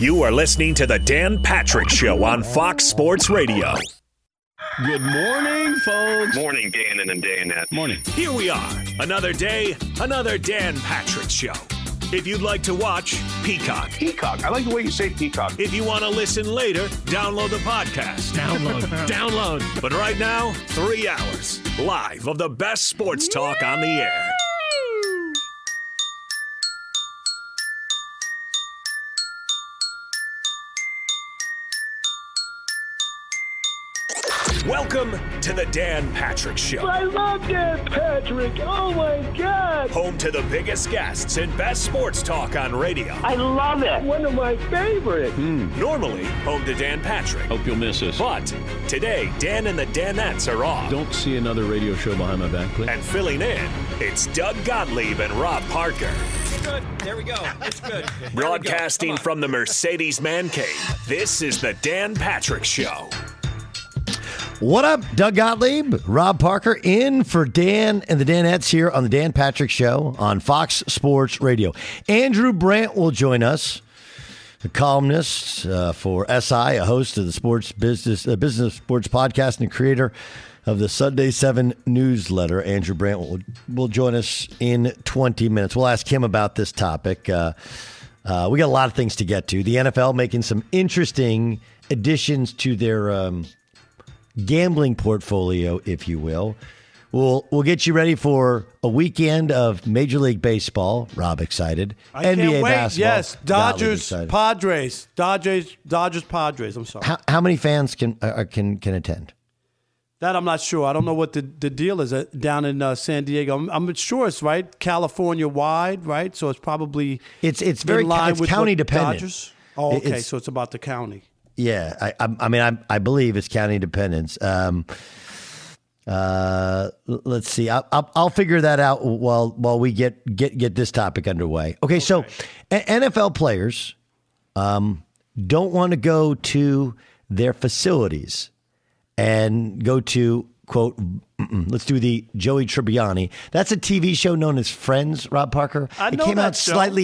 You are listening to the Dan Patrick Show on Fox Sports Radio. Good morning, folks. Morning, Dan and Danette. Morning. Here we are. Another day, another Dan Patrick Show. If you'd like to watch, Peacock. Peacock. I like the way you say peacock. If you want to listen later, download the podcast. Download. But right now, 3 hours live of the best sports talk on the air. Welcome to the Dan Patrick Show. I love Dan Patrick. Oh, my God. Home to the biggest guests and best sports talk on radio. I love it. One of my favorites. Normally, home to Dan Patrick. Hope you'll miss us. But today, Dan and the Danettes are off. Don't see another radio show behind my back, please. And filling in, it's Doug Gottlieb and Rob Parker. Good. There we go. It's good. Broadcasting from the Mercedes Man Cave, this is the Dan Patrick Show. What up, Doug Gottlieb, Rob Parker, in for Dan and the Danettes here on the Dan Patrick Show on Fox Sports Radio. Andrew Brandt will join us, a columnist for SI, a host of the business sports podcast, and creator of the Sunday 7 newsletter. Andrew Brandt will join us in 20 minutes. We'll ask him about this topic. We got a lot of things to get to. The NFL making some interesting additions to their gambling portfolio, if you will. We'll get you ready for a weekend of Major League Baseball. Rob excited. I NBA can't wait. basketball. Yes, Dodgers, Padres. Dodgers, Padres. I'm sorry. How many fans can attend? That I'm not sure. I don't know what the deal is down in San Diego. I'm sure it's right California wide, right? So it's probably it's very it's county dependent. Dodgers? Oh, okay. So it's about the county. Yeah, I believe it's county dependence. Let's see. I'll figure that out while we get this topic underway. Okay. So NFL players don't want to go to their facilities and go to, quote, let's do the Joey Tribbiani. That's a TV show known as Friends, Rob Parker. It came out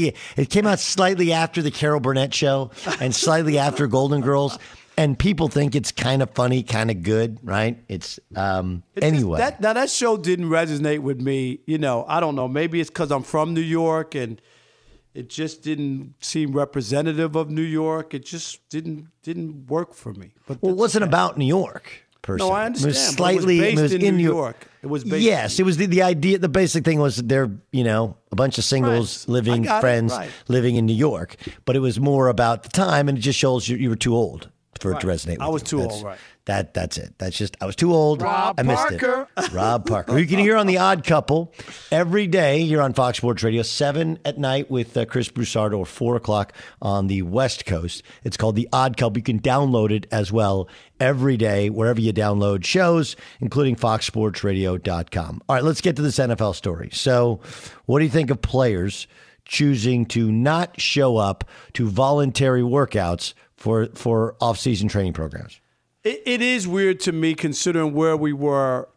slightly after the Carol Burnett show and slightly after Golden Girls. And people think it's kind of funny, kind of good, right? It's anyway. That show didn't resonate with me. You know, I don't know. Maybe it's because I'm from New York and it just didn't seem representative of New York. It just didn't work for me. But it wasn't about New York. No, I understand. It was in New York. It was based. Yes, it was the idea. The basic thing was they're a bunch of singles friends living in New York. But it was more about the time, and it just shows you were too old for it to resonate with I was you. too old, right? That's it. That's just I was too old. Rob I missed Parker. it. Rob Parker. Who you can hear on The Odd Couple every day here on Fox Sports Radio, 7 at night with Chris Broussard, or 4 o'clock on the West Coast. It's called The Odd Couple. You can download it as well every day wherever you download shows, including foxsportsradio.com. All right, let's get to this NFL story. So what do you think of players choosing to not show up to voluntary workouts for off-season training programs? It is weird to me considering where we were,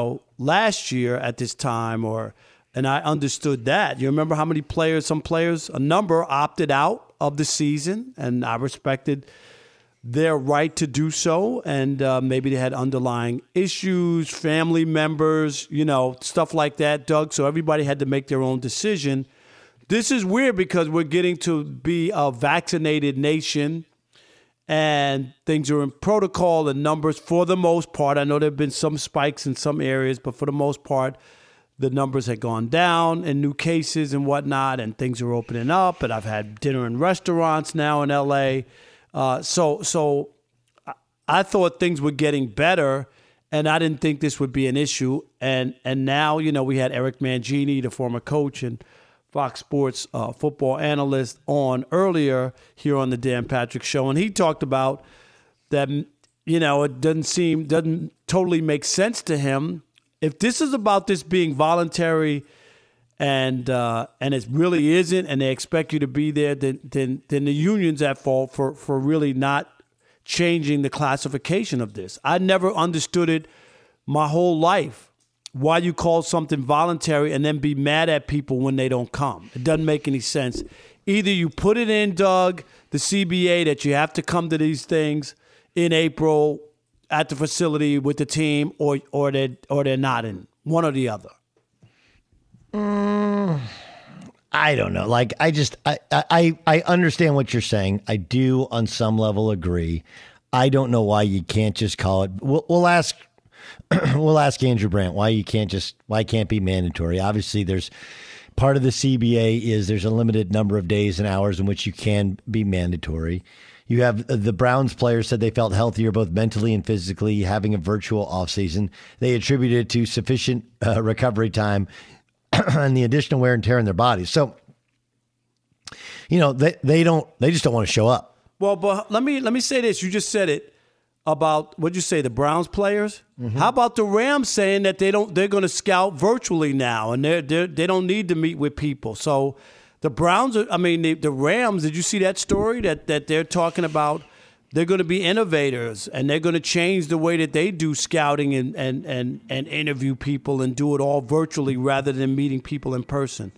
last year at this time, and I understood that. You remember how many players, a number opted out of the season, and I respected their right to do so, and maybe they had underlying issues, family members, stuff like that, Doug, so everybody had to make their own decision. This is weird because we're getting to be a vaccinated nation, and things are in protocol and numbers for the most part. I know there have been some spikes in some areas, but for the most part, the numbers had gone down in new cases and whatnot, and things are opening up. And I've had dinner in restaurants now in L.A. So I thought things were getting better, and I didn't think this would be an issue. And now, we had Eric Mangini, the former coach and Fox Sports football analyst, on earlier here on the Dan Patrick Show, and he talked about that. It doesn't totally make sense to him if this is about this being voluntary, and it really isn't, and they expect you to be there. Then the union's at fault for really not changing the classification of this. I never understood it my whole life. Why you call something voluntary and then be mad at people when they don't come. It doesn't make any sense either you put it in, Doug, the CBA, that you have to come to these things in April at the facility with the team, or they're not in, one or the other. I don't know. Like, I understand what you're saying. I do, on some level, agree. I don't know why you can't just call it. We'll ask Andrew Brandt why it can't be mandatory. Obviously, there's part of the CBA is there's a limited number of days and hours in which you can be mandatory. You have the Browns players said they felt healthier both mentally and physically having a virtual offseason. They attributed it to sufficient recovery time and the additional wear and tear in their bodies. So, they just don't want to show up. Well, but let me say this. You just said it about, what'd you say, the Browns players? Mm-hmm. How about the Rams saying that they're going to scout virtually now and they don't need to meet with people? So the Browns, the Rams, did you see that story that they're talking about? They're going to be innovators and they're going to change the way that they do scouting and interview people and do it all virtually rather than meeting people in person.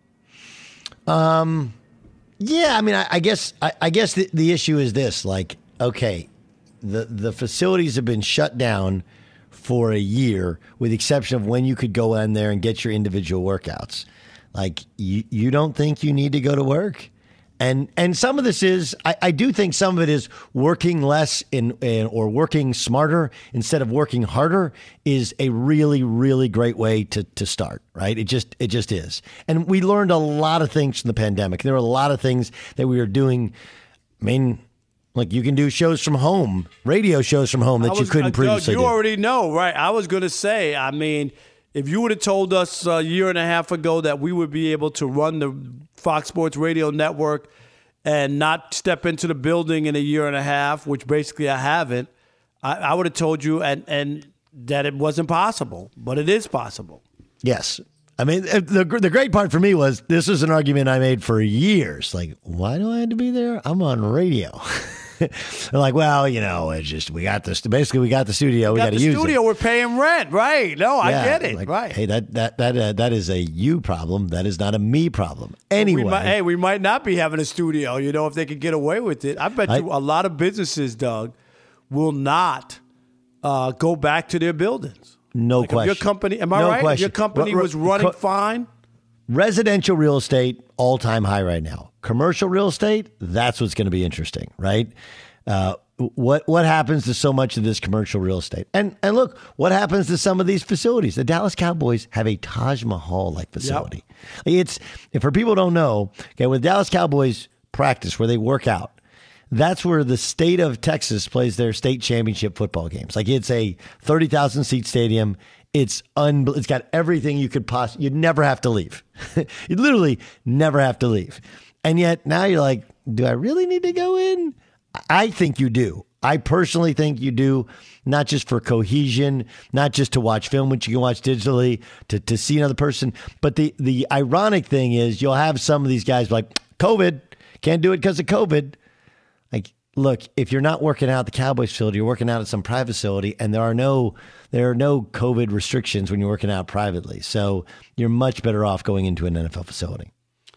Yeah, I guess the issue is this. Like, okay, the facilities have been shut down for a year, with the exception of when you could go in there and get your individual workouts. Like, you don't think you need to go to work? And some of this is, I do think some of it is working less or working smarter instead of working harder is a really, really great way to start, right? It just is. And we learned a lot of things from the pandemic. There were a lot of things that we were doing. Like, you can do shows from home, radio shows from home that you couldn't previously do. You already know, right? I was going to say, if you would have told us a year and a half ago that we would be able to run the Fox Sports Radio Network and not step into the building in a year and a half, which basically I haven't, I would have told you and that it wasn't possible, but it is possible. Yes. The great part for me was this was an argument I made for years. Like, why do I have to be there? I'm on radio. They're like, well, it's just, we got this. Basically, we got the studio. We got to use it. The studio, we're paying rent, right? No, I get it, like, right? Hey, that is a you problem. That is not a me problem. Anyway, we might not be having a studio. If they could get away with it, I bet you a lot of businesses, Doug, will not go back to their buildings. No question. Your company, am I right? Question. Your company was running fine. Residential real estate, all-time high right now. Commercial real estate, that's what's going to be interesting, right? What happens to so much of this commercial real estate? And look, what happens to some of these facilities? The Dallas Cowboys have a Taj Mahal-like facility. Yep. If for people who don't know, okay, when Dallas Cowboys practice, where they work out, that's where the state of Texas plays their state championship football games. Like, it's a 30,000-seat stadium. It's got everything you could possibly. You'd never have to leave. You'd literally never have to leave. And yet now you're like, do I really need to go in? I think you do. I personally think you do, not just for cohesion, not just to watch film, which you can watch digitally, to see another person. But the ironic thing is you'll have some of these guys like, COVID, can't do it because of COVID. Like, look, if you're not working out at the Cowboys facility, you're working out at some private facility, and there are no COVID restrictions when you're working out privately. So you're much better off going into an NFL facility.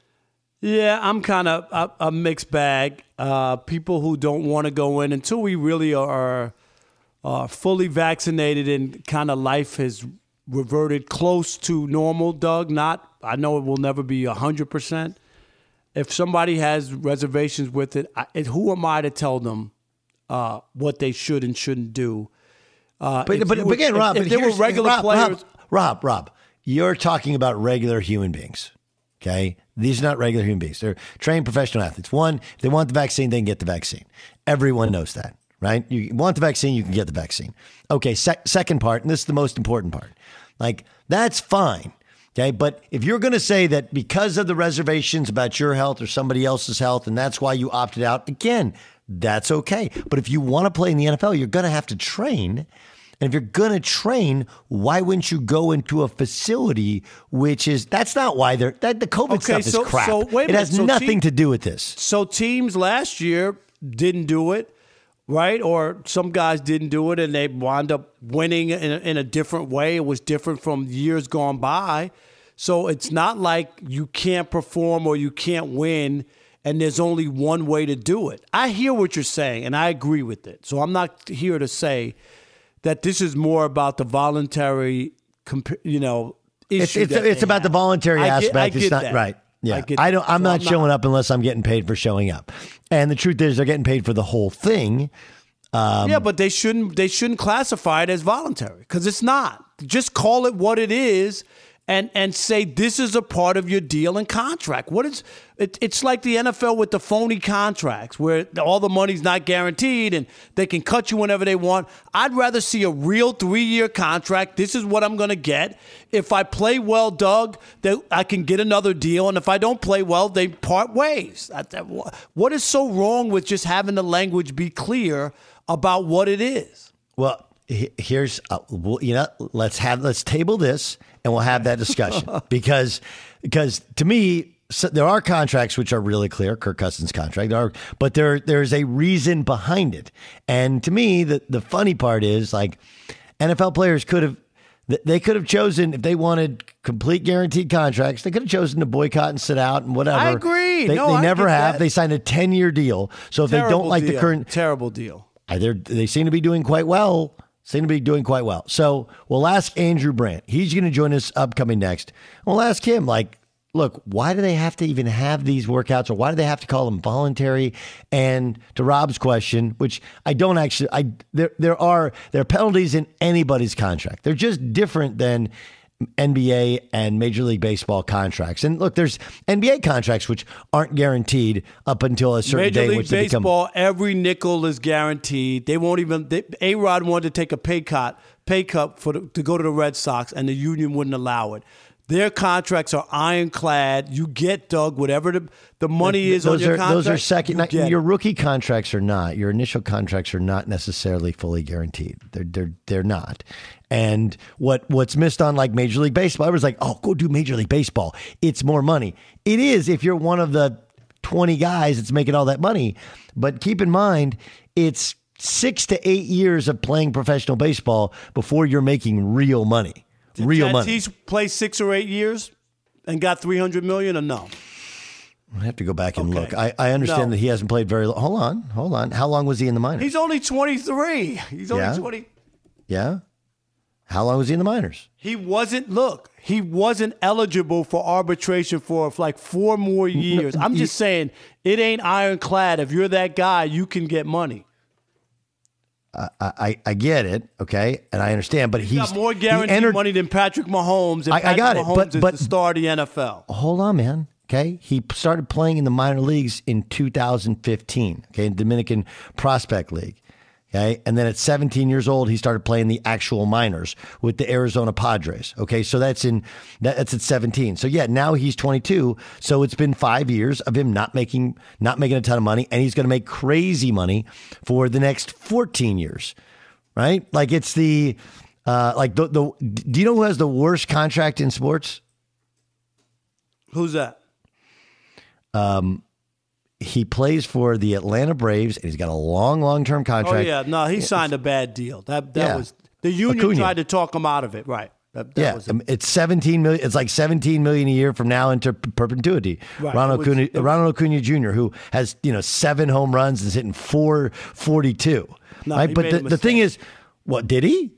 Yeah, I'm kind of a mixed bag. People who don't want to go in until we really are fully vaccinated and kind of life has reverted close to normal, Doug. I know it will never be 100%. If somebody has reservations with it, who am I to tell them what they should and shouldn't do? But again, Rob, if there were regular players, Rob, you're talking about regular human beings. Okay, these are not regular human beings. They're trained professional athletes. One, if they want the vaccine, they can get the vaccine. Everyone knows that, right? You want the vaccine, you can get the vaccine. Okay, second part, and this is the most important part. Like, that's fine. Okay, but if you're going to say that because of the reservations about your health or somebody else's health, and that's why you opted out, again, that's okay. But if you want to play in the NFL, you're going to have to train. And if you're going to train, why wouldn't you go into a facility that's not why the COVID stuff is crap. So wait a minute. It has nothing to do with this. So teams last year didn't do it, right? Or some guys didn't do it and they wound up winning in a different way. It was different from years gone by. So it's not like you can't perform or you can't win and there's only one way to do it. I hear what you're saying, and I agree with it. So I'm not here to say that this is more about the voluntary, issue. It's about the voluntary aspect. I get it's not that. right. Yeah, I'm not showing up unless I'm getting paid for showing up. And the truth is, they're getting paid for the whole thing. But they shouldn't classify it as voluntary because it's not. Just call it what it is, and say this is a part of your deal and contract. It's like the NFL with the phony contracts where all the money's not guaranteed and they can cut you whenever they want. I'd rather see a real 3-year contract. This is what I'm going to get. If I play well, Doug, I can get another deal. And if I don't play well, they part ways. What is so wrong with just having the language be clear about what it is? Well, here's let's table this and we'll have that discussion because to me there are contracts which are really clear. Kirk Cousins' contract, but there's a reason behind it. And to me, the funny part is like NFL players could have chosen if they wanted complete guaranteed contracts. They could have chosen to boycott and sit out and whatever. I agree. They never have. They signed a 10-year deal. So if they don't like the current terrible deal, they seem to be doing quite well. So we'll ask Andrew Brandt. He's going to join us upcoming next. We'll ask him, look, why do they have to even have these workouts, or why do they have to call them voluntary? And to Rob's question, which I don't actually, there are penalties in anybody's contract. They're just different than NBA and Major League Baseball contracts. And look, there's NBA contracts which aren't guaranteed up until a certain Major day. League which Baseball, every nickel is guaranteed. They won't even. A-Rod wanted to take a pay cut to go to the Red Sox, and the union wouldn't allow it. Their contracts are ironclad. You get, Doug, whatever the money is on your contract. Those are second. Your rookie contracts are not. Your initial contracts are not necessarily fully guaranteed. They're not. And what's missed on like Major League Baseball, everyone's like, oh, go do Major League Baseball. It's more money. It is if you're one of the 20 guys that's making all that money. But keep in mind, it's 6 to 8 years of playing professional baseball before you're making real money. Did Tatis play 6 or 8 years and got $300 million or no? I have to go back and look. I understand that he hasn't played very long. Hold on. How long was he in the minors? He's only 23. He's only 20. Yeah. How long was he in the minors? He wasn't eligible for arbitration for like 4 more years. I'm just saying, it ain't ironclad. If you're that guy, you can get money. I get it, okay, and I understand, but he's got more guaranteed money than Patrick Mahomes, and I got it, Mahomes is the star of the NFL. Hold on, man. Okay, he started playing in the minor leagues in 2015. Okay, in Dominican Prospect League. Okay, and then at 17 years old, he started playing the actual minors with the Arizona Padres. Okay, so that's at 17. So yeah, now he's 22. So it's been 5 years of him not making a ton of money, and he's going to make crazy money for the next 14 years, right? Like it's do you know who has the worst contract in sports? Who's that? He plays for the Atlanta Braves, and he's got a long-term contract. Oh, yeah. No, he signed a bad deal. That was the union Acuna tried to talk him out of it. Right. It's $17 million. It's like $17 million a year from now into perpetuity. Right. Ronald Acuna Jr., who has 7 home runs and is hitting .442. No, right? But the thing is, what did he?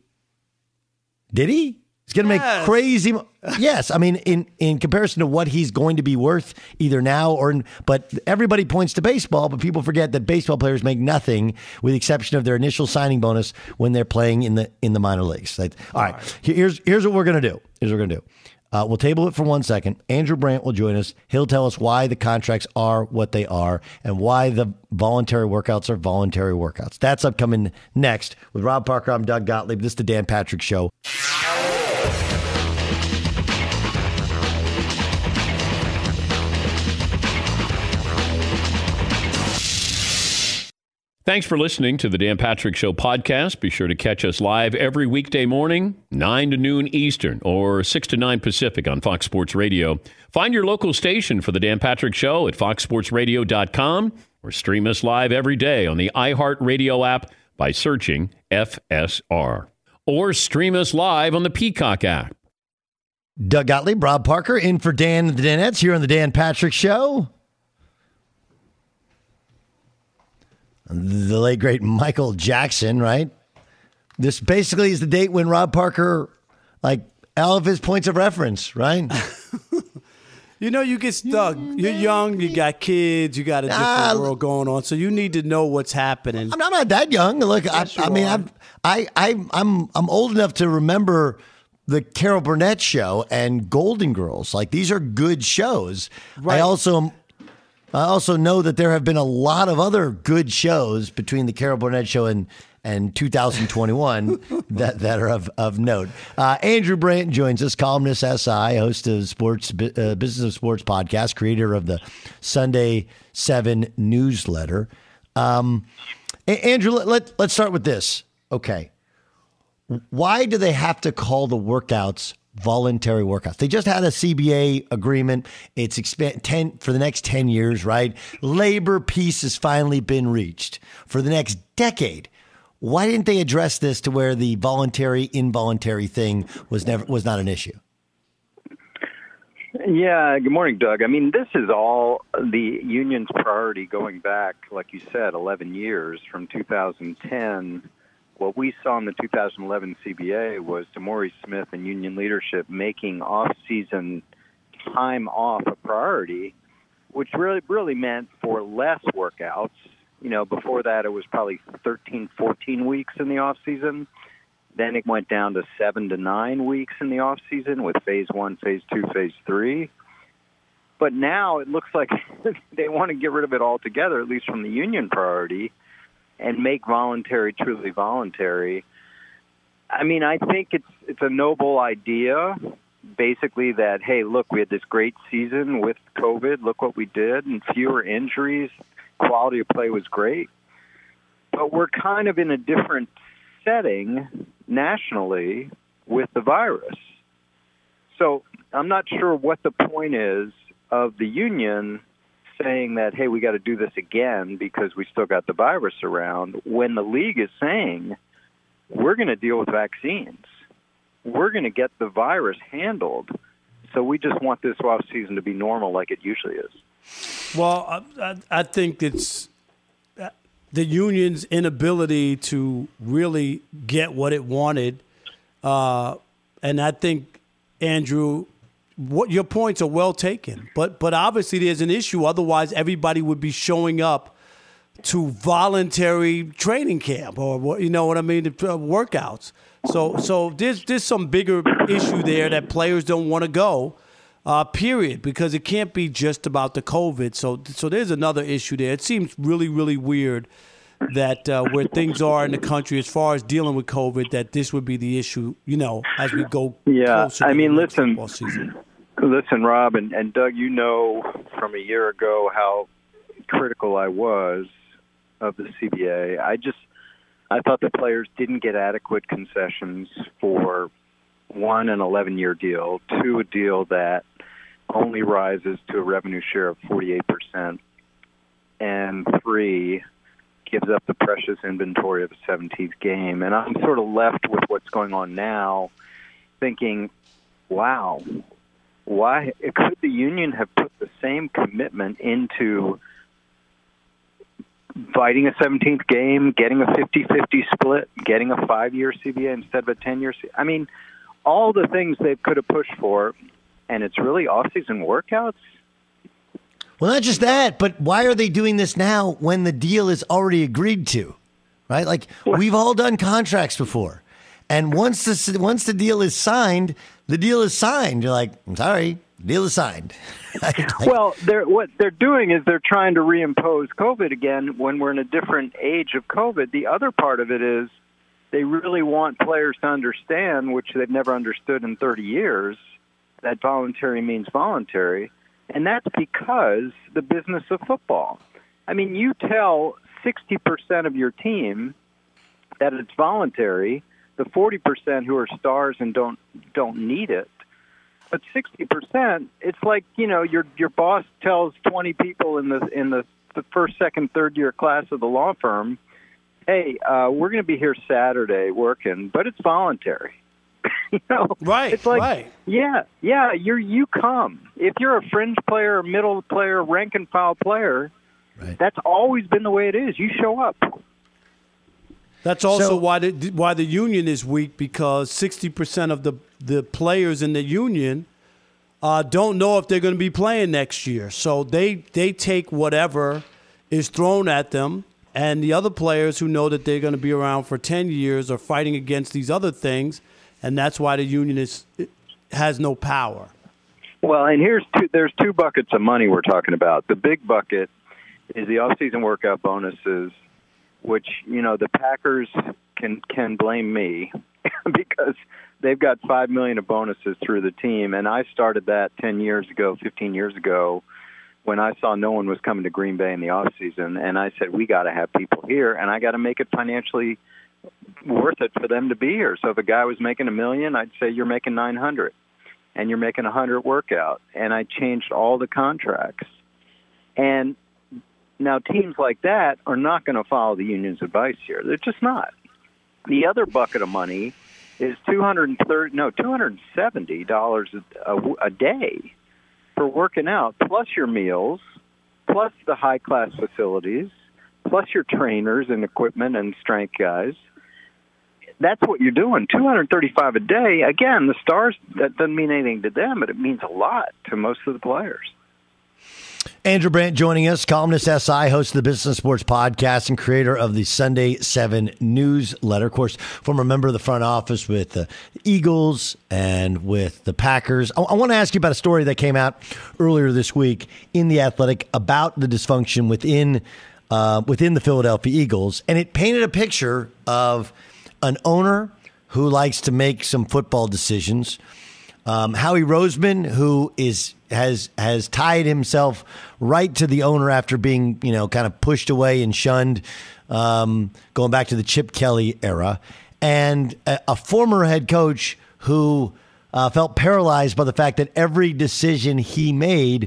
He's going to make crazy. Yes, I mean, in comparison to what he's going to be worth either now but everybody points to baseball, but people forget that baseball players make nothing with the exception of their initial signing bonus when they're playing in the minor leagues. All right. Here's what we're going to do. We'll table it for 1 second. Andrew Brandt will join us. He'll tell us why the contracts are what they are and why the voluntary workouts are voluntary workouts. That's upcoming next with Rob Parker. I'm Doug Gottlieb. This is the Dan Patrick Show. Thanks for listening to the Dan Patrick Show podcast. Be sure to catch us live every weekday morning, 9 to noon Eastern or 6 to 9 Pacific on Fox Sports Radio. Find your local station for the Dan Patrick Show at foxsportsradio.com or stream us live every day on the iHeartRadio app by searching FSR. Or stream us live on the Peacock app. Doug Gottlieb, Rob Parker, in for Dan and the Danettes here on the Dan Patrick Show. the late, great Michael Jackson, right? This basically is the date when Rob Parker, like, all of his points of reference, right? You get stuck. You're young, you got kids, you got a different world going on, so you need to know what's happening. I'm not that young. Look, Yes, I'm old enough to remember the Carol Burnett show and Golden Girls. Like, these are good shows. Right. I also know that there have been a lot of other good shows between the Carol Burnett show and 2021 that are of note. Andrew Brandt joins us, columnist SI, host of Business of Sports podcast, creator of the Sunday 7 newsletter. Andrew, let's start with this. Okay. Why do they have to call the workouts voluntary workouts? They just had a CBA agreement. It's for the next 10 years, right? Labor peace has finally been reached for the next decade. Why didn't they address this to where the voluntary, involuntary thing was not an issue? Yeah, good morning, Doug. I mean, this is all the union's priority going back, like you said, 11 years from 2010. What we saw in the 2011 CBA was DeMaurice Smith and union leadership making off-season time off a priority, which really meant for less workouts. Before that, it was probably 13, 14 weeks in the off season. Then it went down to 7 to 9 weeks in the off season with phase 1, phase 2, phase 3. But now it looks like they want to get rid of it altogether, at least from the union priority, and make voluntary truly voluntary. I mean, I think it's a noble idea, basically that, hey, look, we had this great season with COVID. Look what we did, and fewer injuries. Quality of play was great, but we're kind of in a different setting nationally with the virus. So I'm not sure what the point is of the union saying that, hey, we got to do this again because we still got the virus around, when the league is saying we're going to deal with vaccines. We're going to get the virus handled. So we just want this off season to be normal like it usually is. Well, I think it's the union's inability to really get what it wanted. And I think, Andrew, what your points are well taken. But obviously there's an issue. Otherwise, everybody would be showing up to voluntary training camp or, you know what I mean, workouts. So there's some bigger issue there that players don't want to go. Period, because it can't be just about the COVID. So there's another issue there. It seems really, really weird that where things are in the country as far as dealing with COVID, that this would be the issue, as we go closer to the football season. Listen, Rob and Doug, from a year ago how critical I was of the CBA. I thought the players didn't get adequate concessions for, 1, an 11-year deal, 2, a deal that only rises to a revenue share of 48%, and 3, gives up the precious inventory of a 17th game. And I'm sort of left with what's going on now, thinking, wow, why could the union have put the same commitment into fighting a 17th game, getting a 50-50 split, getting a 5-year CBA instead of a 10-year CBA? I mean, all the things they could have pushed for, and it's really off-season workouts? Well, not just that, but why are they doing this now when the deal is already agreed to, right? Like, we've all done contracts before. And once the deal is signed, the deal is signed. You're like, I'm sorry, the deal is signed. Well, what they're doing is they're trying to reimpose COVID again when we're in a different age of COVID. The other part of it is they really want players to understand, which they've never understood in 30 years, that voluntary means voluntary. And that's because the business of football. I mean, you tell 60% of your team that it's voluntary, the 40% who are stars and don't need it. But 60%, it's like, your boss tells 20 people in the first, second, third year class of the law firm, hey, we're going to be here Saturday working, but it's voluntary. Right. It's like, right. Yeah, you come. If you're a fringe player, middle player, rank and file player, Right. That's always been the way it is. You show up. That's also why the union is weak, because 60% of the players in the union don't know if they're going to be playing next year. So they take whatever is thrown at them, and the other players who know that they're going to be around for 10 years are fighting against these other things, and that's why the union has no power. Well, and there's two buckets of money we're talking about. The big bucket is the off-season workout bonuses, which, the Packers can blame me because they've got $5 million of bonuses through the team, and I started that 15 years ago, when I saw no one was coming to Green Bay in the offseason, and I said, we got to have people here, and I got to make it financially worth it for them to be here. So if a guy was making $1 million, I'd say you're making $900, and you're making $100 workout, and I changed all the contracts. And now teams like that are not going to follow the union's advice here. They're just not. The other bucket of money is $270 a day for working out, plus your meals, plus the high-class facilities, plus your trainers and equipment and strength guys. That's what you're doing. $235 a day. Again, the Stars, that doesn't mean anything to them, but it means a lot to most of the players. Andrew Brandt joining us, columnist SI, host of the Business Sports Podcast, and creator of the Sunday 7 newsletter. Of course, former member of the front office with the Eagles and with the Packers. I want to ask you about a story that came out earlier this week in The Athletic about the dysfunction within the Philadelphia Eagles, and it painted a picture of an owner who likes to make some football decisions. Howie Roseman, who has tied himself right to the owner after being, kind of pushed away and shunned, going back to the Chip Kelly era, and a former head coach who felt paralyzed by the fact that every decision he made,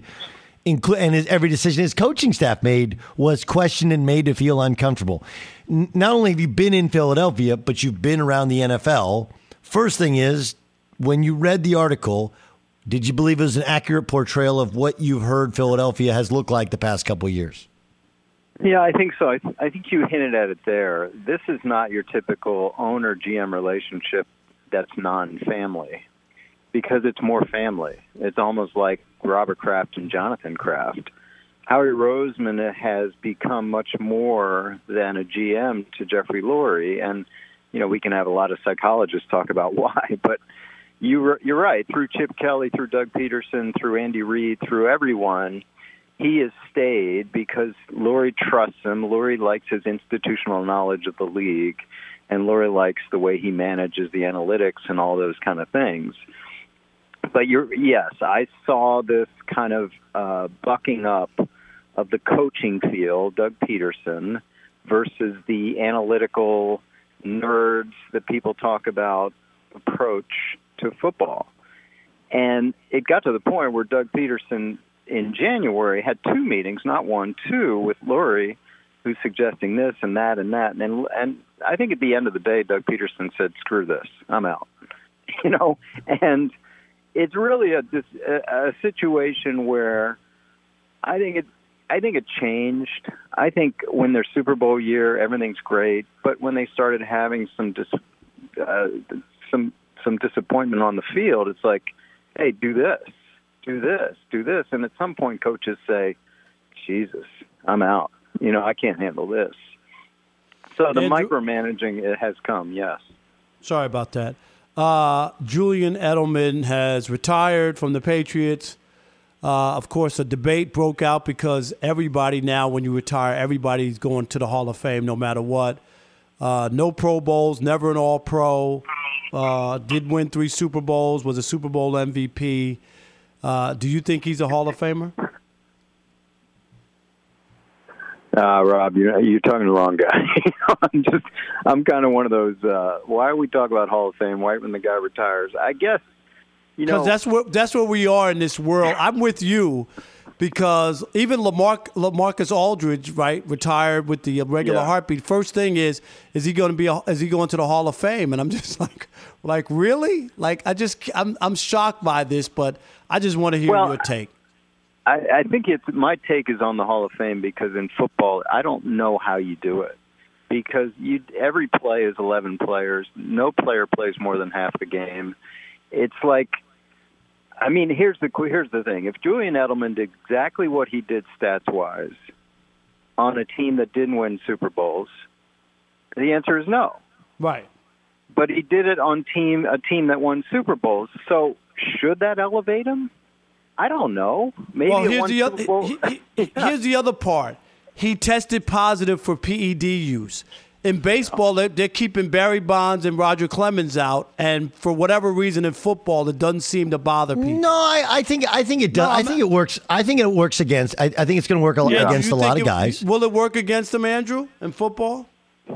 every decision his coaching staff made, was questioned and made to feel uncomfortable. Not only have you been in Philadelphia, but you've been around the NFL. First thing is, when you read the article, did you believe it was an accurate portrayal of what you've heard Philadelphia has looked like the past couple of years? Yeah, I think so. I think you hinted at it there. This is not your typical owner-GM relationship that's non-family, because it's more family. It's almost like Robert Kraft and Jonathan Kraft. Howie Roseman has become much more than a GM to Jeffrey Lurie, and we can have a lot of psychologists talk about why, but you're right. Through Chip Kelly, through Doug Peterson, through Andy Reid, through everyone, he has stayed because Lurie trusts him. Lurie likes his institutional knowledge of the league, and Lurie likes the way he manages the analytics and all those kind of things. But yes, I saw this kind of bucking up of the coaching field, Doug Peterson, versus the analytical nerds that people talk about approach to football. And it got to the point where Doug Peterson in January had 2 meetings, not 1, 2, with Lurie, who's suggesting this and that and that. And I think at the end of the day, Doug Peterson said, screw this, I'm out. And it's really a situation where I think it changed. I think when their Super Bowl year, everything's great, but when they started having some disappointment on the field, it's like, hey, do this, and at some point, coaches say, Jesus, I'm out. I can't handle this. So the micromanaging, it has come. Yes. Sorry about that. Julian Edelman has retired from the Patriots. Of course, a debate broke out because everybody now, when you retire, everybody's going to the Hall of Fame no matter what. No Pro Bowls, never an All-Pro, did win 3 Super Bowls, was a Super Bowl MVP. Do you think he's a Hall of Famer? Rob, you're talking to the wrong guy. I'm kind of one of those, why are we talking about Hall of Fame right when the guy retires? I guess, because that's where we are in this world. I'm with you because even LaMarcus Aldridge, right, retired with the regular heartbeat. First thing is he going to the Hall of Fame? And I'm just like really? I'm shocked by this, but I just want to hear your take. I think my take is on the Hall of Fame because in football, I don't know how you do it. Because every play is 11 players. No player plays more than half the game. It's like, I mean, here's the thing. If Julian Edelman did exactly what he did stats-wise on a team that didn't win Super Bowls, the answer is no. Right. But he did it on a team that won Super Bowls. So should that elevate him? I don't know. Maybe here's the other part. He tested positive for PED use. In baseball, they're keeping Barry Bonds and Roger Clemens out, and for whatever reason in football, it doesn't seem to bother people. No, I think it does. I think it works. I think it works against. I think it's going to work against a lot of guys. Will it work against them, Andrew, in football?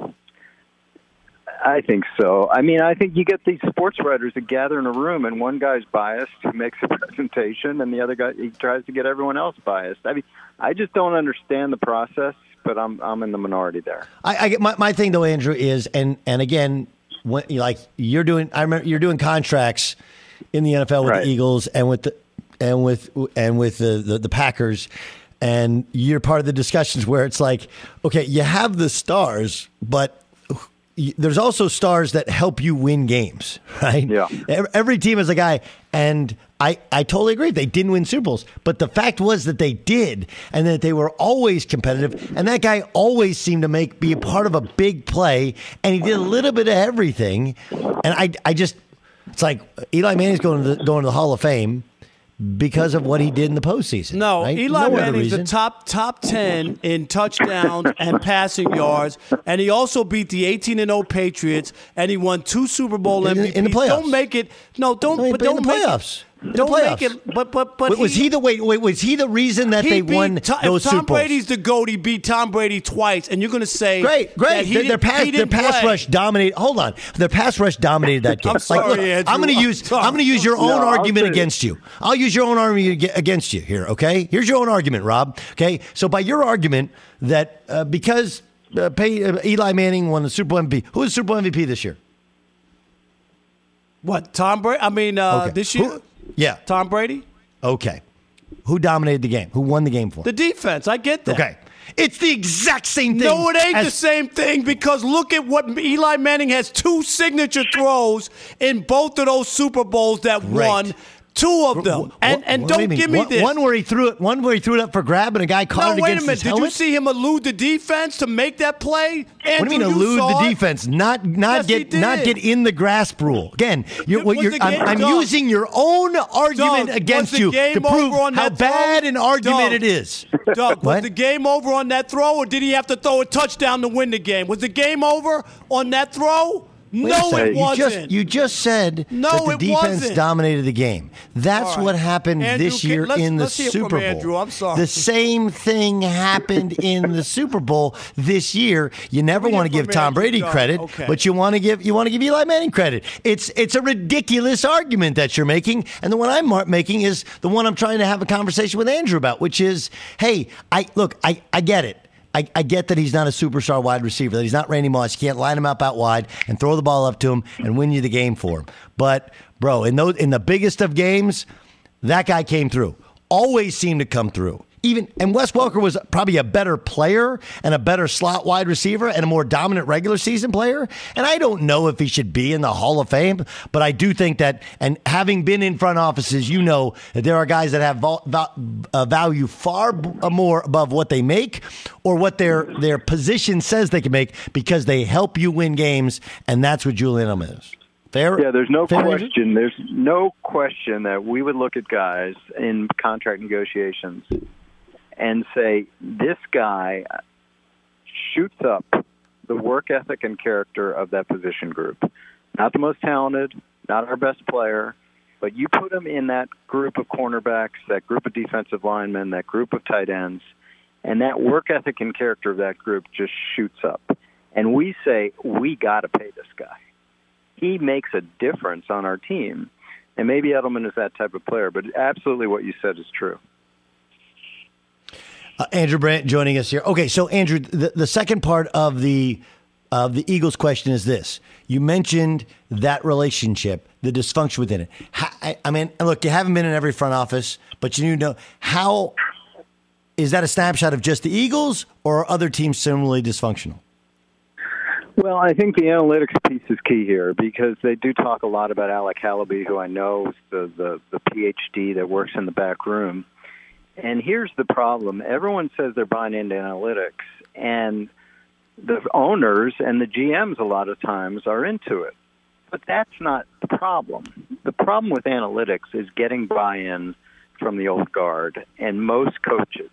I think so. I mean, I think you get these sports writers that gather in a room, and one guy's biased who makes a presentation, and the other guy he tries to get everyone else biased. I mean, I just don't understand the process, but I'm in the minority there. I get my thing though, Andrew, is and again, when you're doing contracts in the NFL with the Eagles and with the Packers. And you're part of the discussions where it's like, okay, you have the stars, but there's also stars that help you win games, right? Yeah. Every team has a guy, and I totally agree. They didn't win Super Bowls, but the fact was that they did, and that they were always competitive, and that guy always seemed to be a part of a big play, and he did a little bit of everything. And I just, it's like Eli Manning's going to the Hall of Fame because of what he did in the postseason. No, right? Eli Manning's the top 10 in touchdowns and passing yards, and he also beat the 18-0 Patriots, and he won 2 Super Bowl MVPs. In the playoffs. Don't make it. No, don't. In But don't the make playoffs. it. Don't make it. But was he the reason that they won those Super Bowls? If Tom Brady's the GOAT, he beat Tom Brady twice, and you're going to say great. Their pass rush dominated. Hold on, their pass rush dominated that game. I'm sorry, Andrew. I'm going to use your own argument against you. I'll use your own argument against you here. Okay, here's your own argument, Rob. Okay, so by your argument that because Eli Manning won the Super Bowl MVP, who was Super Bowl MVP this year? What, Tom Brady? I mean, this year. Yeah. Tom Brady? Okay. Who dominated the game? Who won the game for him? The defense. I get that. Okay. It's the exact same thing. No, it ain't the same thing because look at what Eli Manning has 2 signature throws in both of those Super Bowls that won. 2 of them. And don't give me this. One where he threw it up for grab and a guy caught it against his helmet. Did you see him elude the defense to make that play? Andrew, what do you mean elude the defense? Not get in the grasp rule. Again, I'm using your own argument against you to prove how bad an argument it is. Doug, was the game over on that throw, or did he have to throw a touchdown to win the game? Was the game over on that throw? No, it wasn't. You just said that the defense dominated the game. That's what happened this year in the Super Bowl. Andrew, I'm sorry. The same thing happened in the Super Bowl this year. You never want to give Tom Brady credit, but you want to give Eli Manning credit. It's a ridiculous argument that you're making, and the one I'm making is the one I'm trying to have a conversation with Andrew about, which is, hey, I get it. I get that he's not a superstar wide receiver, that he's not Randy Moss. You can't line him up out wide and throw the ball up to him and win you the game for him. But, bro, in the biggest of games, that guy came through. Always seemed to come through. And Wes Welker was probably a better player and a better slot wide receiver and a more dominant regular season player. And I don't know if he should be in the Hall of Fame, but I do think that, and having been in front offices, you know that there are guys that have value far more above what they make or what their position says they can make because they help you win games, and that's what Julian Edelman is. Fair? Yeah, there's no question. There's no question that we would look at guys in contract negotiations and say, this guy shoots up the work ethic and character of that position group. Not the most talented, not our best player, but you put him in that group of cornerbacks, that group of defensive linemen, that group of tight ends, and that work ethic and character of that group just shoots up. And we say, we got to pay this guy. He makes a difference on our team. And maybe Edelman is that type of player, but absolutely what you said is true. Andrew Brandt joining us here. Okay, so Andrew, the second part of the of the Eagles question is this. You mentioned that relationship, the dysfunction within it. I mean, look, you haven't been in every front office, but you know how is that a snapshot of just the Eagles or are other teams similarly dysfunctional? Well, I think the analytics piece is key here because they do talk a lot about Alec Halaby, who I know is the PhD that works in the back room. And here's the problem. Everyone says they're buying into analytics, and the owners and the GMs a lot of times are into it. But that's not the problem. The problem with analytics is getting buy-in from the old guard, and most coaches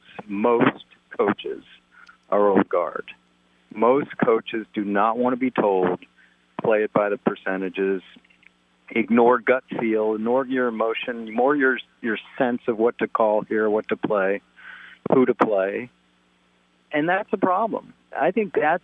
are old guard. Most coaches do not want to be told, play it by the percentages, ignore gut feel, ignore your emotion, more your sense of what to call here, what to play, who to play. And that's a problem. I think that's,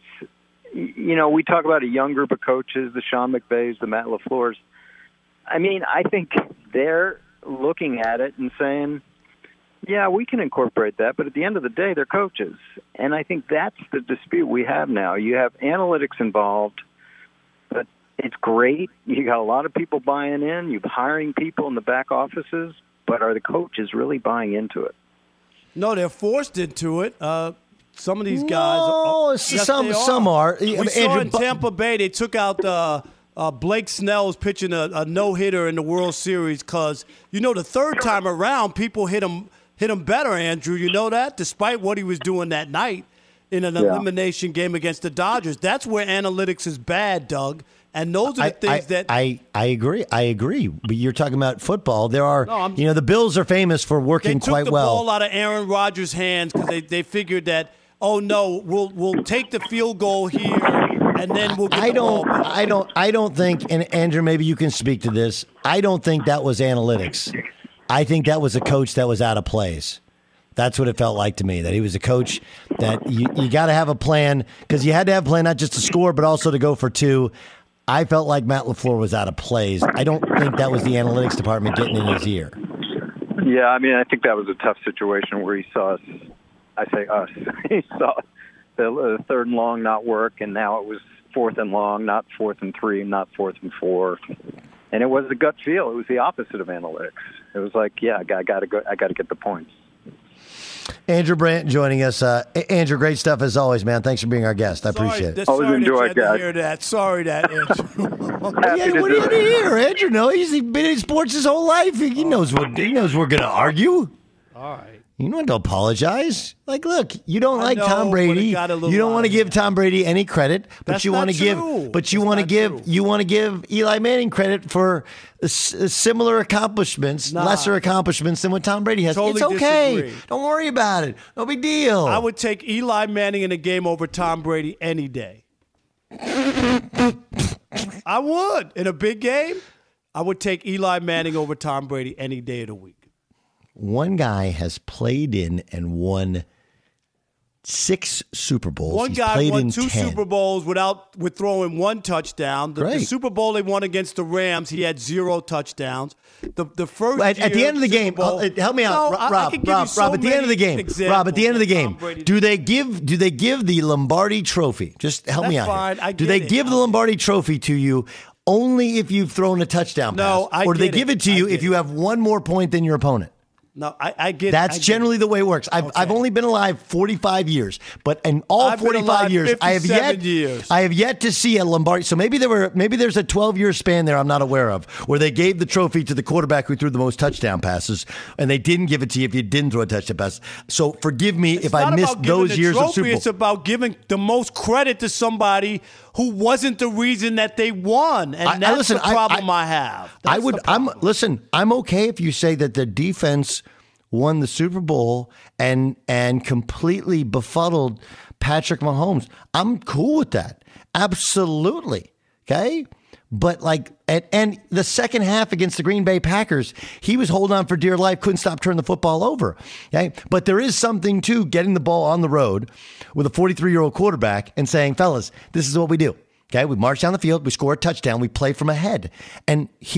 we talk about a young group of coaches, the Sean McVays, the Matt LaFleurs. I mean, I think they're looking at it and saying, yeah, we can incorporate that, but at the end of the day, they're coaches. And I think that's the dispute we have now. You have analytics involved, but it's great. You got a lot of people buying in. You're hiring people in the back offices, but are the coaches really buying into it? No, they're forced into it. Some of these guys. No, some are. We saw in Tampa Bay, they took out Blake Snell's pitching a no-hitter in the World Series because, the third time around, people hit him better, Andrew. You know that? Despite what he was doing that night in an elimination game against the Dodgers. That's where analytics is bad, Doug. And those are the things that I agree. But you're talking about football. There are, the Bills are famous for working quite well. They took the ball out of Aaron Rodgers' hands because they figured that, oh no, we'll take the field goal here and then we'll get the ball back. I don't think, and Andrew, maybe you can speak to this. I don't think that was analytics. I think that was a coach that was out of place. That's what it felt like to me, that he was a coach that you got to have a plan because you had to have a plan not just to score but also to go for two. I felt like Matt LaFleur was out of plays. I don't think that was the analytics department getting in his ear. Yeah, I mean, I think that was a tough situation where he saw us. I say us. He saw the third and long not work, and now it was fourth and long, not 4th and 3, not 4th and 4. And it was a gut feel. It was the opposite of analytics. It was like, yeah, I got to go. I got to get the points. Andrew Brandt joining us. Andrew, great stuff as always, man. Thanks for being our guest. I appreciate it. Always enjoy it, guys. Hear that. Sorry that, Andrew. What do you hear, Andrew? No, he's been in sports his whole life. He knows we're going to argue. All right. You don't have to apologize. Like, look, you don't like Tom Brady. You don't want to give Tom Brady any credit, but you want to give. But you want to give. You want to give Eli Manning credit for similar accomplishments, lesser accomplishments than what Tom Brady has. Totally it's okay. Disagree. Don't worry about it. No big deal. I would take Eli Manning in a game over Tom Brady any day. I would. In a big game, I would take Eli Manning over Tom Brady any day of the week. One guy has played in and won 6 Super Bowls. One guy won 2 Super Bowls with throwing 1 touchdown. The Super Bowl they won against the Rams, he had 0 touchdowns. The first at the end of the game, help me out, Rob. At the end of the game, Rob. At the end of the game, do they give the Lombardi Trophy? Just help me out here. Do they give the Lombardi Trophy to you only if you've thrown a touchdown pass, or do they give it to you if you have one more point than your opponent? No, I get it. That's generally the way it works. I've only been alive 45 years, but in all 45 years, I have yet to see a Lombardi. So maybe there's a 12-year span there I'm not aware of where they gave the trophy to the quarterback who threw the most touchdown passes, and they didn't give it to you if you didn't throw a touchdown pass. So forgive me if I missed those years of Super Bowl. It's about giving the most credit to somebody who wasn't the reason that they won, and that's the problem I have. I'm okay if you say that the defense won the Super Bowl and completely befuddled Patrick Mahomes. I'm cool with that. Absolutely. Okay? But and the second half against the Green Bay Packers, he was holding on for dear life, couldn't stop turning the football over. Okay? But there is something to getting the ball on the road with a 43-year-old quarterback and saying, fellas, this is what we do. Okay? We march down the field, we score a touchdown, we play from ahead. And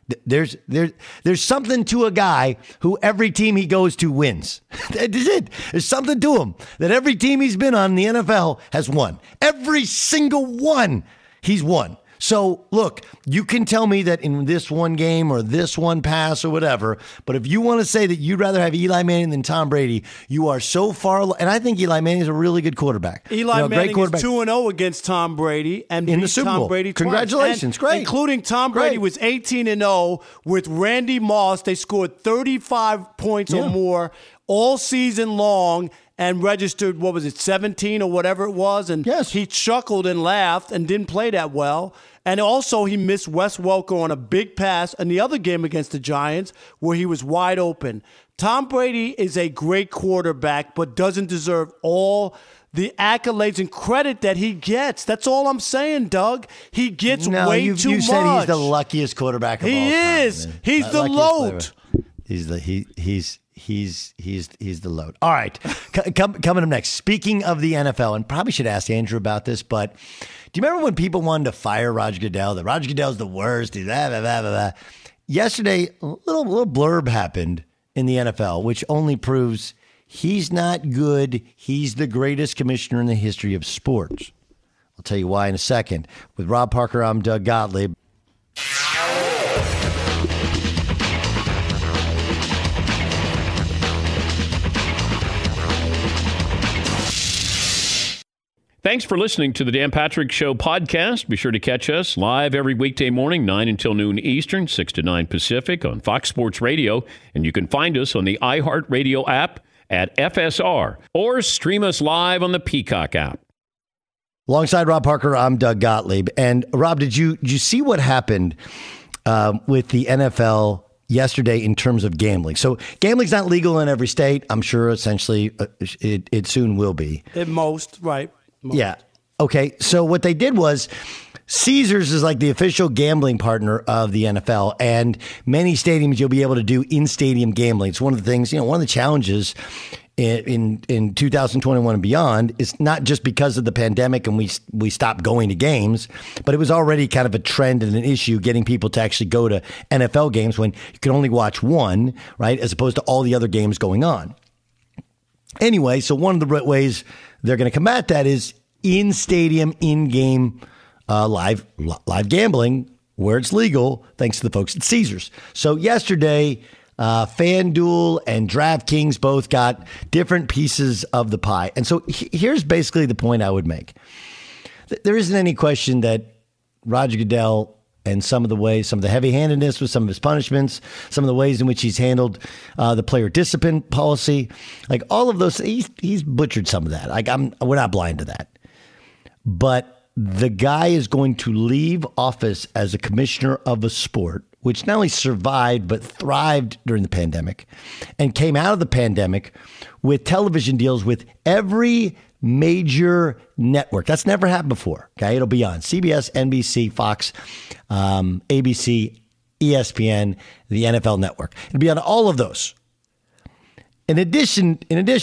There's something to a guy who every team he goes to wins. That is it. There's something to him that every team he's been on in the NFL has won. Every single one he's won. So, look, you can tell me that in this one game or this one pass or whatever, but if you want to say that you'd rather have Eli Manning than Tom Brady, you are so far. And I think Eli Manning is a really good quarterback. Eli Manning is 2-0 against Tom Brady and in beat the Super Bowl. Tom Brady twice. Congratulations. Great. Including Tom Brady was 18-0 with Randy Moss. They scored 35 points or more all season long and registered, 17 or whatever it was? And he chuckled and laughed and didn't play that well. And also he missed Wes Welker on a big pass in the other game against the Giants where he was wide open. Tom Brady is a great quarterback but doesn't deserve all the accolades and credit that he gets. That's all I'm saying, Doug. He gets way too much. You said he's the luckiest quarterback of all time. He is. He's the load. He's the load. All right, coming up next. Speaking of the NFL, and probably should ask Andrew about this, but do you remember when people wanted to fire Roger Goodell? That Roger Goodell's the worst. He's blah, blah, blah, blah, blah. Yesterday, a little blurb happened in the NFL, which only proves he's not good. He's the greatest commissioner in the history of sports. I'll tell you why in a second. With Rob Parker, I'm Doug Gottlieb. Thanks for listening to the Dan Patrick Show podcast. Be sure to catch us live every weekday morning, 9 until noon Eastern, 6 to 9 Pacific on Fox Sports Radio. And you can find us on the iHeartRadio app at FSR or stream us live on the Peacock app. Alongside Rob Parker, I'm Doug Gottlieb. And Rob, did you see what happened with the NFL yesterday in terms of gambling? So gambling's not legal in every state. I'm sure essentially it soon will be. At most, right. Yeah. Okay. So what they did was Caesars is like the official gambling partner of the NFL, and many stadiums you'll be able to do in-stadium gambling. It's one of the things, one of the challenges in 2021 and beyond is not just because of the pandemic and we stopped going to games, but it was already kind of a trend and an issue getting people to actually go to NFL games when you can only watch one, right, as opposed to all the other games going on. Anyway, so one of the ways they're going to combat that is in-stadium, in-game live gambling where it's legal, thanks to the folks at Caesars. So yesterday, FanDuel and DraftKings both got different pieces of the pie. And so here's basically the point I would make. There isn't any question that Roger Goodell and some of the heavy-handedness with some of his punishments, some of the ways in which he's handled the player discipline policy, like all of those, he's butchered some of that. Like we're not blind to that. But the guy is going to leave office as a commissioner of a sport, which not only survived but thrived during the pandemic, and came out of the pandemic with television deals with every major network. That's never happened before. Okay, it'll be on CBS, NBC, Fox, ABC, ESPN, the NFL Network. It'll be on all of those. In addition,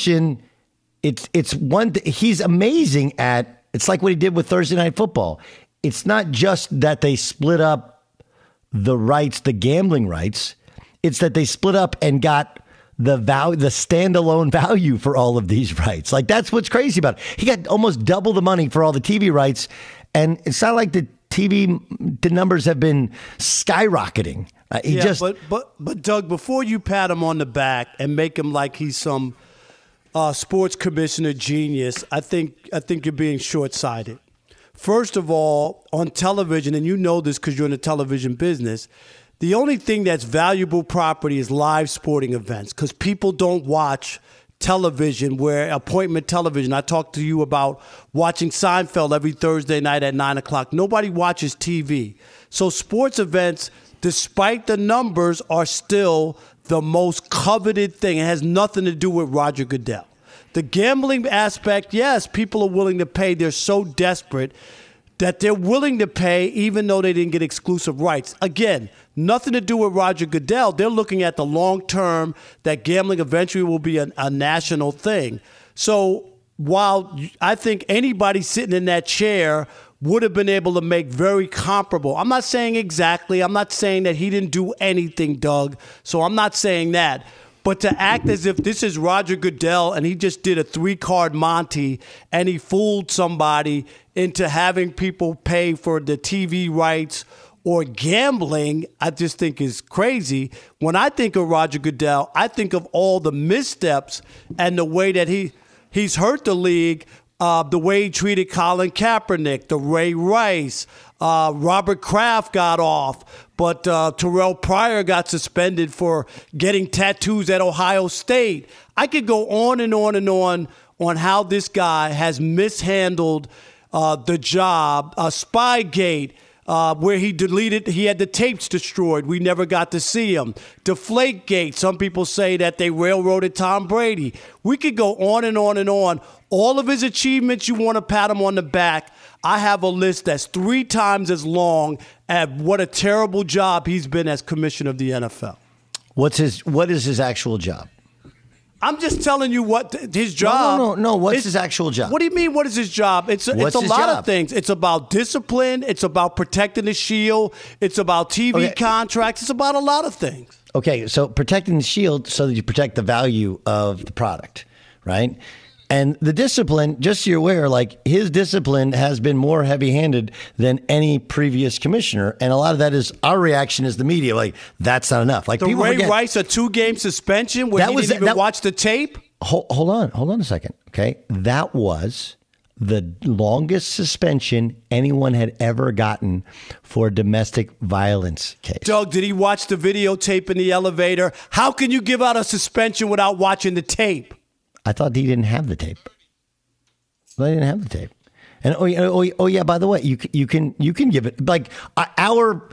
it's one. He's amazing at. It's like what he did with Thursday Night Football. It's not just that they split up the rights, the gambling rights. It's that they split up and got the standalone value for all of these rights. Like, that's what's crazy about it. He got almost double the money for all the TV rights. And it's not like the numbers have been skyrocketing. But Doug, before you pat him on the back and make him like he's some sports commissioner genius, I think you're being short-sighted. First of all, on television, and you know this because you're in the television business, the only thing that's valuable property is live sporting events because people don't watch television where appointment television. I talked to you about watching Seinfeld every Thursday night at 9 o'clock. Nobody watches TV. So sports events, despite the numbers, are still the most coveted thing. It has nothing to do with Roger Goodell. The gambling aspect, yes, people are willing to pay. They're so desperate that they're willing to pay even though they didn't get exclusive rights. Again, nothing to do with Roger Goodell. They're looking at the long term, that gambling eventually will be a national thing. So while I think anybody sitting in that chair would have been able to make very comparable. I'm not saying exactly. I'm not saying that he didn't do anything, Doug. So I'm not saying that. But to act as if this is Roger Goodell and he just did a 3-card Monty and he fooled somebody into having people pay for the TV rights or gambling, I just think is crazy. When I think of Roger Goodell, I think of all the missteps and the way that he's hurt the league, the way he treated Colin Kaepernick, the Ray Rice, Robert Kraft got off, but Terrell Pryor got suspended for getting tattoos at Ohio State. I could go on and on and on how this guy has mishandled the job. Spygate, where he had the tapes destroyed. We never got to see him. Deflategate, some people say that they railroaded Tom Brady. We could go on and on and on. All of his achievements, you want to pat him on the back. I have a list that's 3 times as long at what a terrible job he's been as commissioner of the NFL. What is his actual job? I'm just telling you what his job. No. What's his actual job? What do you mean? What is his job? It's a lot of things. It's about discipline. It's about protecting the shield. It's about TV contracts. It's about a lot of things. Okay, so protecting the shield so that you protect the value of the product, right? And the discipline, just so you're aware, like his discipline has been more heavy-handed than any previous commissioner, and a lot of that is our reaction as the media. Like that's not enough. Like the Ray Rice a 2-game suspension where he didn't even watch the tape. Hold on a second. Okay, that was the longest suspension anyone had ever gotten for a domestic violence case. Doug, did he watch the videotape in the elevator? How can you give out a suspension without watching the tape? I thought he didn't have the tape. They didn't have the tape. And oh yeah. By the way, you can give it like our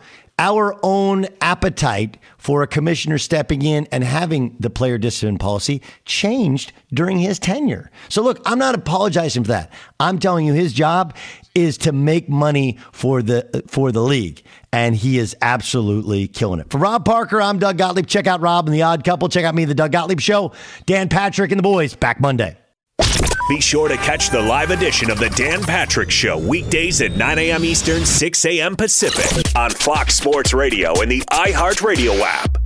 own appetite for a commissioner stepping in and having the player discipline policy changed during his tenure. So look, I'm not apologizing for that. I'm telling you, his job is to make money for the league, and he is absolutely killing it. For Rob Parker, I'm Doug Gottlieb. Check out Rob and the Odd Couple. Check out me, the Doug Gottlieb Show. Dan Patrick and the boys back Monday. Be sure to catch the live edition of the Dan Patrick Show weekdays at 9 a.m. Eastern, 6 a.m. Pacific on Fox Sports Radio and the iHeartRadio app.